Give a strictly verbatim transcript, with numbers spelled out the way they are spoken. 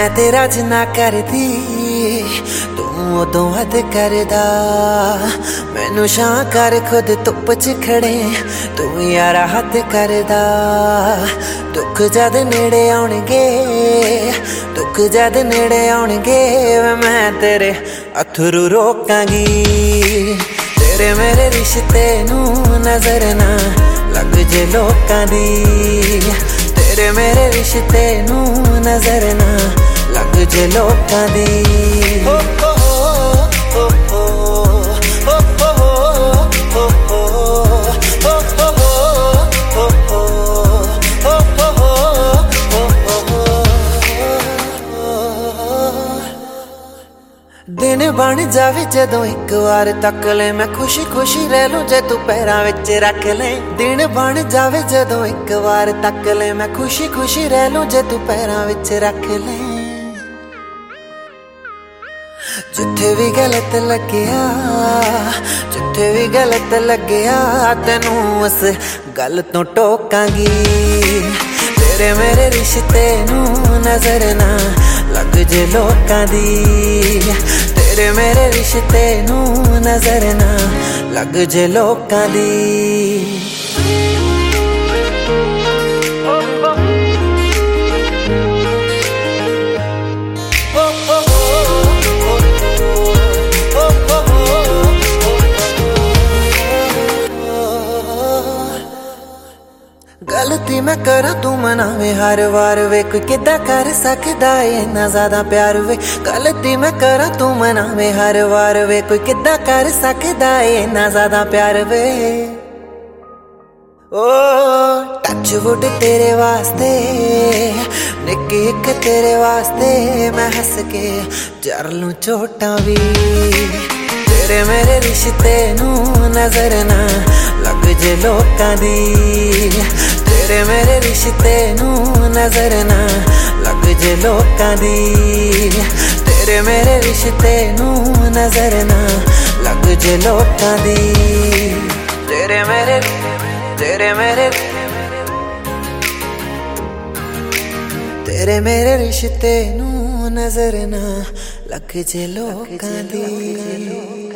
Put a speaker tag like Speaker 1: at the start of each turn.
Speaker 1: मैं तेरा जिन्ना करदी तू उदों हद करदा। मैनू शां कर खुद धुप च खड़े तू यारा हद करदा। दुख जद नेड़े आउणगे दुख जद नेड़े आउणगे मैं तेरे अथरू रोकांगी। तेरे मेरे रिश्ते नू नजर ना लग जे लोकां दी। तेरे मेरे रिश्ते नू नजर ना लग जे लोकां दी। ओ, ओ, ओ, ओ, ओ, ओ, ओ, ओ, दिन बन जावे जदों एक बार तक ले मैं खुशी खुशी रह लूं जे तू पैरां विच रख ले। दिन बन जावे जदों एक बार तक ले मैं खुशी खुशी रह लूं जे तू पैरां विच रख ले। जिथे भी गलत लग्या जिथे भी गलत लग्या तेनू उस गल तो टोकांगी। तेरे मेरे रिश्ते नू नजर ना लग जे लोकां दी। तेरे मेरे रिश्ते नू नजर ना लग जे लोकां दी। गलती मैं करा तू मनावे हर वार वे कोई किदा कर सकदा है इन्ना ज्यादा प्यार वे। गलती मैं करा तू मनावे हर वार वे कोई किदा कर सकदा है इन्ना ज्यादा प्यार वे। ओ टच वुड तेरे वास्ते निक्की इक तेरे वास्ते मैं हंस के जर लूं चोटां भी। तेरे मेरे रिश्ते नू नजर ना लग जे लोकां दी। तेरे मेरे रिश्ते नू नजर ना लग जे लोकां दी। तेरे मेरे रिश्ते नू नजर ना लग जे लोकां दी। तेरे मेरे तेरे मेरे तेरे मेरे रिश्ते नू नजर ना लग जे लोकां दी।